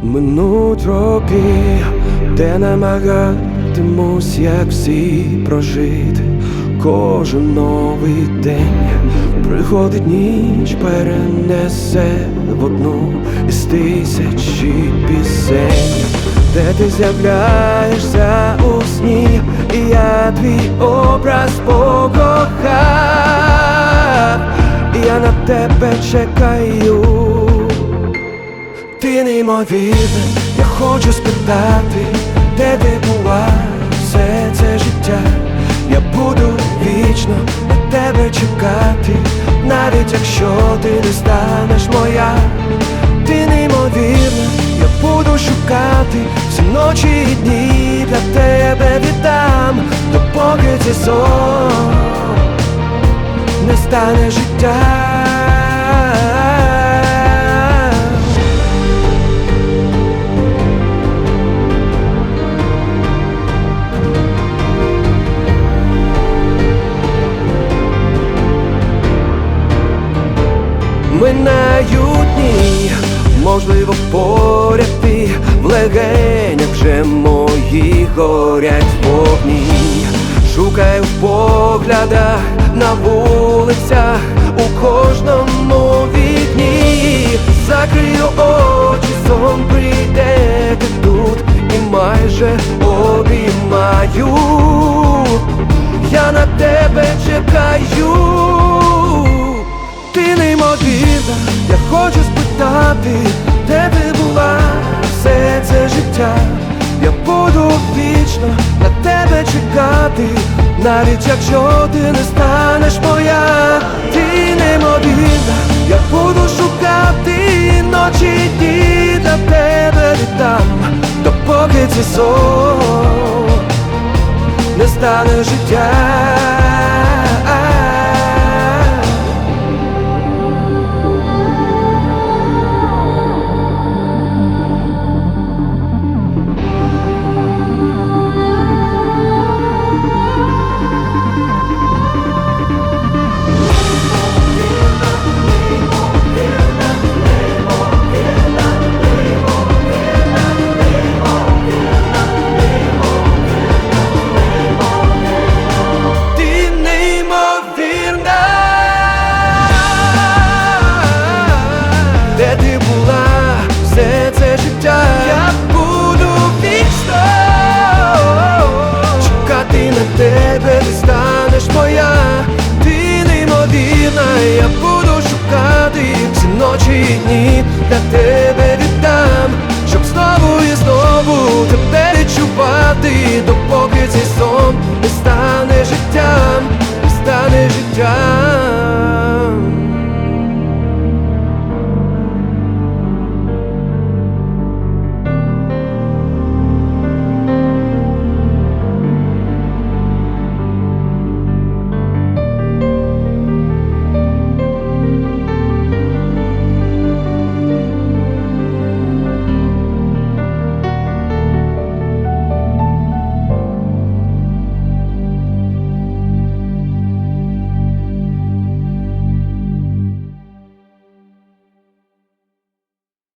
Минуть роки, де намагатимусь, як всі прожити. Кожен новий день приходить ніч, перенесе в одну із тисячі пісень, де ти з'являєшся у сні, і я твій образ покохав, і я на тебе чекаю. Ти неймовірна, я хочу спитати, де ти була все це життя. Я буду вічно на тебе чекати, навіть якщо ти не станеш моя. Ти неймовірна, я буду шукати всі ночі і дні, для тебе віддам, допоки цей сон не стане життя. Минають дні, можливо, поряд ти, в легенях вже моїх горять вогні. Шукаю в поглядах, на вулицях, у кожному вікні. Закрию очі, сон прийде, ти тут і майже обіймаю. Я на тебе чекаю. Ти неймовірна, я хочу спитати, де ти була все це життя. Я буду вічно на тебе чекати, навіть якщо ти не станеш моя. Ти неймовірна, я буду шукати ночі й дні, для тебе віддам, допоки цей сон не стане життя. Де ти була все це життя? Я буду вічно чекати на тебе, ти станеш моя. Ти неймовірна, я буду шукати всі ночі і дні, для тебе віддам, щоб знову і знову тебе відчувати, допоки цей сон не стане життям, не стане життям.